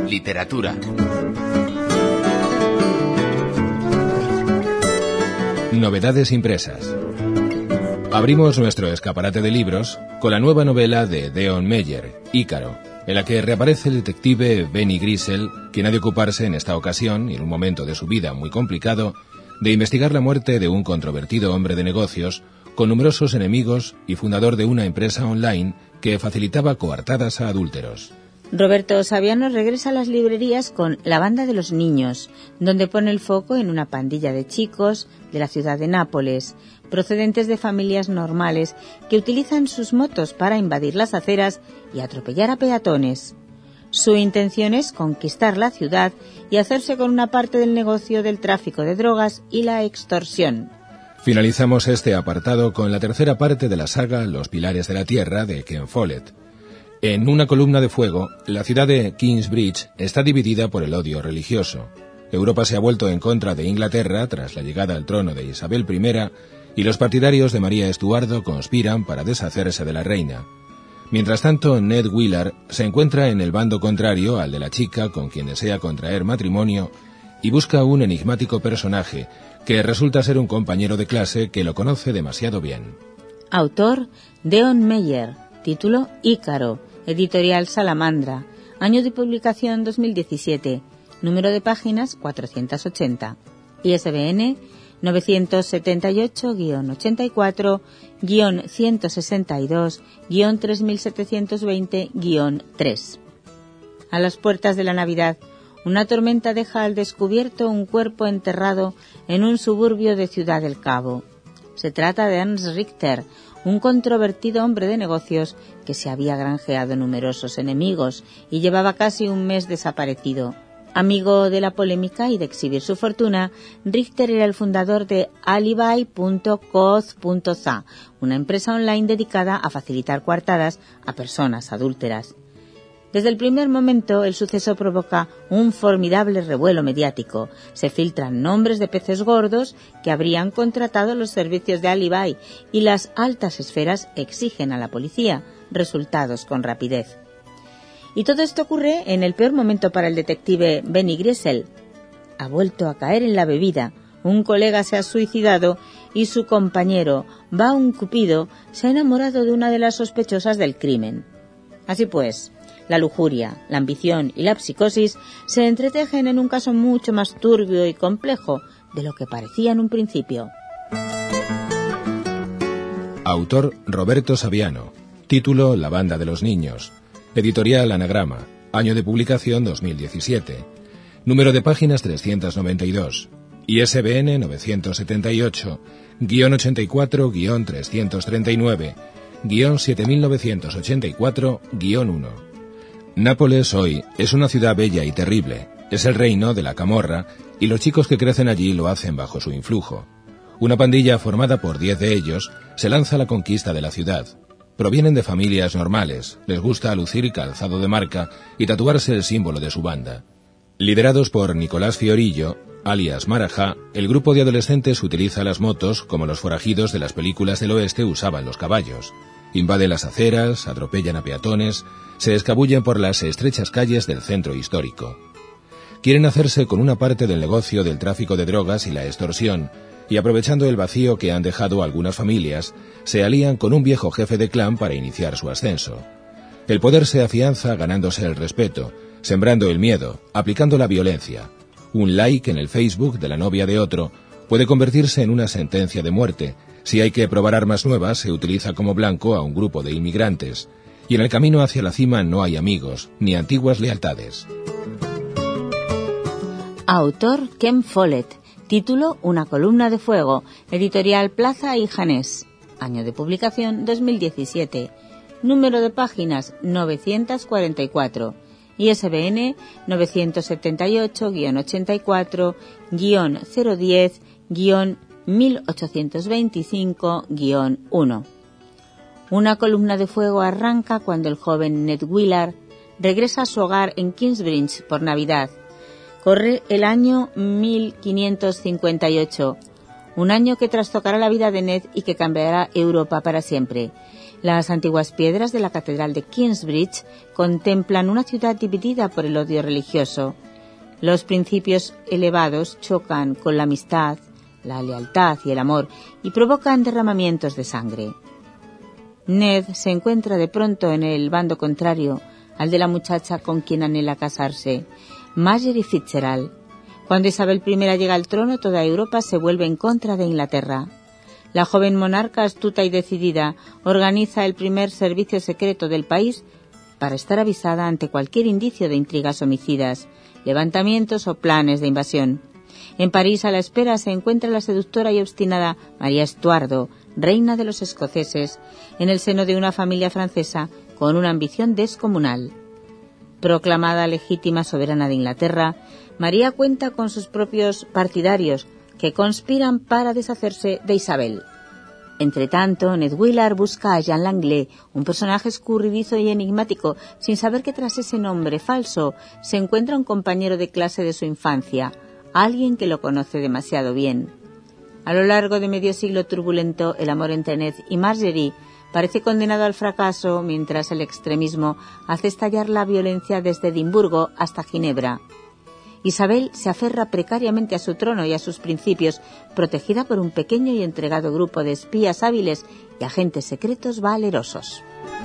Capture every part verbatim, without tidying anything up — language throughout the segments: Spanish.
Literatura. Novedades impresas. Abrimos nuestro escaparate de libros con la nueva novela de Deon Meyer, Ícaro, en la que reaparece el detective Benny Griessel, quien ha de ocuparse en esta ocasión, y en un momento de su vida muy complicado, de investigar la muerte de un controvertido hombre de negocios, con numerosos enemigos y fundador de una empresa online que facilitaba coartadas a adúlteros. Roberto Saviano regresa a las librerías con La banda de los niños, donde pone el foco en una pandilla de chicos de la ciudad de Nápoles, procedentes de familias normales que utilizan sus motos para invadir las aceras y atropellar a peatones. Su intención es conquistar la ciudad y hacerse con una parte del negocio del tráfico de drogas y la extorsión. Finalizamos este apartado con la tercera parte de la saga Los pilares de la tierra de Ken Follett. En una columna de fuego, la ciudad de Kingsbridge está dividida por el odio religioso. Europa se ha vuelto en contra de Inglaterra tras la llegada al trono de Isabel primera y los partidarios de María Estuardo conspiran para deshacerse de la reina. Mientras tanto, Ned Willard se encuentra en el bando contrario al de la chica con quien desea contraer matrimonio y busca un enigmático personaje que resulta ser un compañero de clase que lo conoce demasiado bien. Autor Deon Meyer, título Ícaro, editorial Salamandra, año de publicación dos mil diecisiete, número de páginas cuatrocientos ochenta, I S B N novecientos setenta y ocho guion ochenta y cuatro guion ciento sesenta y dos guion tres mil setecientos veinte guion tres. A las puertas de la Navidad, una tormenta deja al descubierto un cuerpo enterrado en un suburbio de Ciudad del Cabo. Se trata de Ernst Richter, un controvertido hombre de negocios que se había granjeado numerosos enemigos y llevaba casi un mes desaparecido. Amigo de la polémica y de exhibir su fortuna, Richter era el fundador de alibi punto coz punto za, una empresa online dedicada a facilitar coartadas a personas adúlteras. Desde el primer momento, el suceso provoca un formidable revuelo mediático. Se filtran nombres de peces gordos que habrían contratado los servicios de Alibi y las altas esferas exigen a la policía resultados con rapidez. Y todo esto ocurre en el peor momento para el detective Benny Griessel. Ha vuelto a caer en la bebida, un colega se ha suicidado y su compañero, Baum Cupido, se ha enamorado de una de las sospechosas del crimen. Así pues, la lujuria, la ambición y la psicosis se entretejen en un caso mucho más turbio y complejo de lo que parecía en un principio. Autor Roberto Saviano. Título La banda de los niños. Editorial Anagrama. Año de publicación dos mil diecisiete. Número de páginas trescientos noventa y dos. I S B N novecientos setenta y ocho guion ochenta y cuatro guion trescientos treinta y nueve guion siete mil novecientos ochenta y cuatro guion uno. Nápoles hoy es una ciudad bella y terrible. Es el reino de la camorra y los chicos que crecen allí lo hacen bajo su influjo. Una pandilla formada por diez de ellos se lanza a la conquista de la ciudad. Provienen de familias normales, les gusta lucir calzado de marca y tatuarse el símbolo de su banda. Liderados por Nicolás Fiorillo, alias Marajá, el grupo de adolescentes utiliza las motos como los forajidos de las películas del oeste usaban los caballos. Invaden las aceras, atropellan a peatones, se escabullen por las estrechas calles del centro histórico. Quieren hacerse con una parte del negocio del tráfico de drogas y la extorsión, y aprovechando el vacío que han dejado algunas familias, se alían con un viejo jefe de clan para iniciar su ascenso. El poder se afianza ganándose el respeto, sembrando el miedo, aplicando la violencia. Un like en el Facebook de la novia de otro puede convertirse en una sentencia de muerte. Si hay que probar armas nuevas, se utiliza como blanco a un grupo de inmigrantes. Y en el camino hacia la cima no hay amigos, ni antiguas lealtades. Autor Ken Follett. Título Una columna de fuego. Editorial Plaza y Janés. Año de publicación dos mil diecisiete. Número de páginas novecientos cuarenta y cuatro. I S B N novecientos setenta y ocho guion ochenta y cuatro guion cero diez guion mil ochocientos veinticinco guion uno. Una columna de fuego arranca cuando el joven Ned Willard regresa a su hogar en Kingsbridge por Navidad. Corre el año mil quinientos cincuenta y ocho, un año que trastocará la vida de Ned y que cambiará Europa para siempre. Las antiguas piedras de la Catedral de Kingsbridge contemplan una ciudad dividida por el odio religioso. Los principios elevados chocan con la amistad, la lealtad y el amor y provocan derramamientos de sangre. Ned se encuentra de pronto en el bando contrario al de la muchacha con quien anhela casarse, Marjorie Fitzgerald. Cuando Isabel primera llega al trono, toda Europa se vuelve en contra de Inglaterra. La joven monarca, astuta y decidida, organiza el primer servicio secreto del país para estar avisada ante cualquier indicio de intrigas homicidas, levantamientos o planes de invasión. En París, a la espera, se encuentra la seductora y obstinada María Estuardo, reina de los escoceses, en el seno de una familia francesa con una ambición descomunal. Proclamada legítima soberana de Inglaterra, María cuenta con sus propios partidarios, que conspiran para deshacerse de Isabel. Entretanto, Ned Willard busca a Jean Langlais, un personaje escurridizo y enigmático, sin saber que tras ese nombre falso se encuentra un compañero de clase de su infancia, alguien que lo conoce demasiado bien. A lo largo de medio siglo turbulento, el amor entre Ned y Marjorie parece condenado al fracaso, mientras el extremismo hace estallar la violencia desde Edimburgo hasta Ginebra. Isabel se aferra precariamente a su trono y a sus principios, protegida por un pequeño y entregado grupo de espías hábiles y agentes secretos valerosos.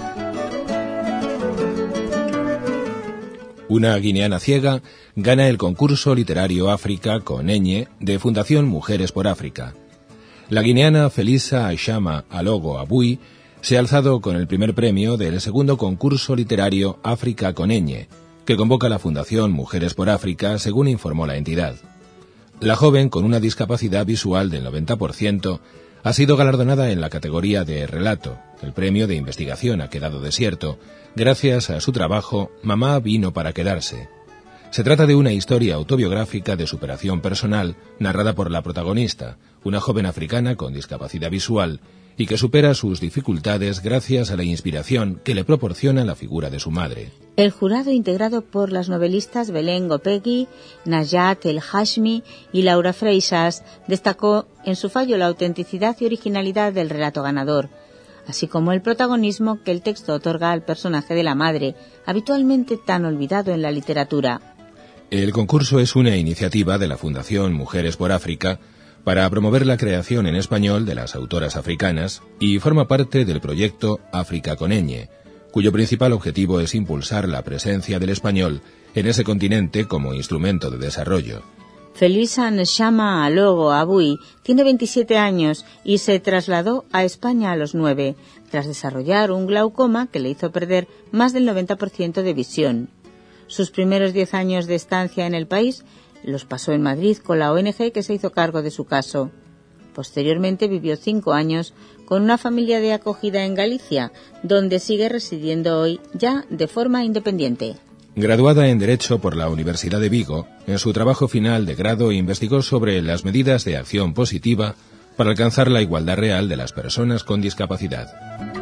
Una guineana ciega gana el concurso literario África con ñ de Fundación Mujeres por África. La guineana Felisa Ashama Alogo Abui se ha alzado con el primer premio del segundo concurso literario África con ñ, que convoca la Fundación Mujeres por África, según informó la entidad. La joven, con una discapacidad visual del noventa por ciento, ha sido galardonada en la categoría de relato. El premio de investigación ha quedado desierto, gracias a su trabajo Mamá vino para quedarse. Se trata de una historia autobiográfica de superación personal, narrada por la protagonista, una joven africana con discapacidad visual, y que supera sus dificultades gracias a la inspiración que le proporciona la figura de su madre. El jurado, integrado por las novelistas Belén Gopegui, Najat El Hashmi y Laura Freixas, destacó en su fallo la autenticidad y originalidad del relato ganador, así como el protagonismo que el texto otorga al personaje de la madre, habitualmente tan olvidado en la literatura. El concurso es una iniciativa de la Fundación Mujeres por África para promover la creación en español de las autoras africanas y forma parte del proyecto África con ñ, cuyo principal objetivo es impulsar la presencia del español en ese continente como instrumento de desarrollo. Felisa Nshama Alogo Abui tiene veintisiete años y se trasladó a España a los nueve, tras desarrollar un glaucoma que le hizo perder más del noventa por ciento de visión. Sus primeros diez años de estancia en el país los pasó en Madrid con la O N G que se hizo cargo de su caso. Posteriormente vivió cinco años con una familia de acogida en Galicia, donde sigue residiendo hoy ya de forma independiente. Graduada en Derecho por la Universidad de Vigo, en su trabajo final de grado investigó sobre las medidas de acción positiva para alcanzar la igualdad real de las personas con discapacidad.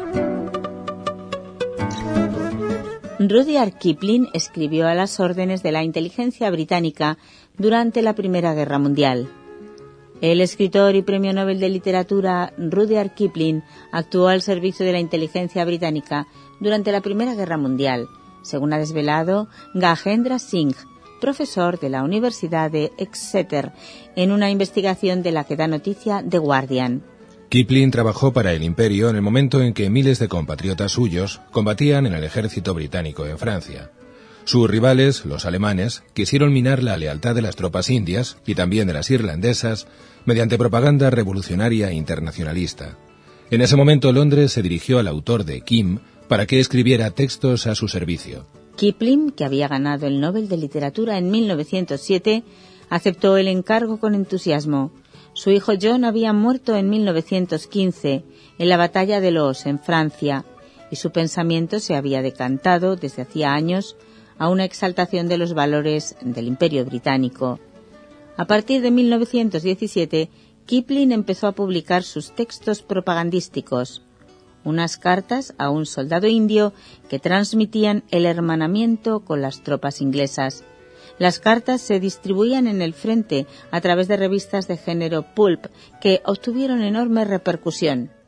Rudyard Kipling escribió a las órdenes de la inteligencia británica durante la Primera Guerra Mundial. El escritor y premio Nobel de Literatura Rudyard Kipling actuó al servicio de la inteligencia británica durante la Primera Guerra Mundial, según ha desvelado Gajendra Singh, profesor de la Universidad de Exeter, en una investigación de la que da noticia The Guardian. Kipling trabajó para el Imperio en el momento en que miles de compatriotas suyos combatían en el ejército británico en Francia. Sus rivales, los alemanes, quisieron minar la lealtad de las tropas indias y también de las irlandesas mediante propaganda revolucionaria e internacionalista. En ese momento Londres se dirigió al autor de Kim para que escribiera textos a su servicio. Kipling, que había ganado el Nobel de Literatura en mil novecientos siete, aceptó el encargo con entusiasmo. Su hijo John había muerto en mil novecientos quince en la batalla de Loos, en Francia, y su pensamiento se había decantado desde hacía años a una exaltación de los valores del Imperio británico. A partir de mil novecientos diecisiete, Kipling empezó a publicar sus textos propagandísticos, unas cartas a un soldado indio que transmitían el hermanamiento con las tropas inglesas. Las cartas se distribuían en el frente a través de revistas de género pulp que obtuvieron enorme repercusión.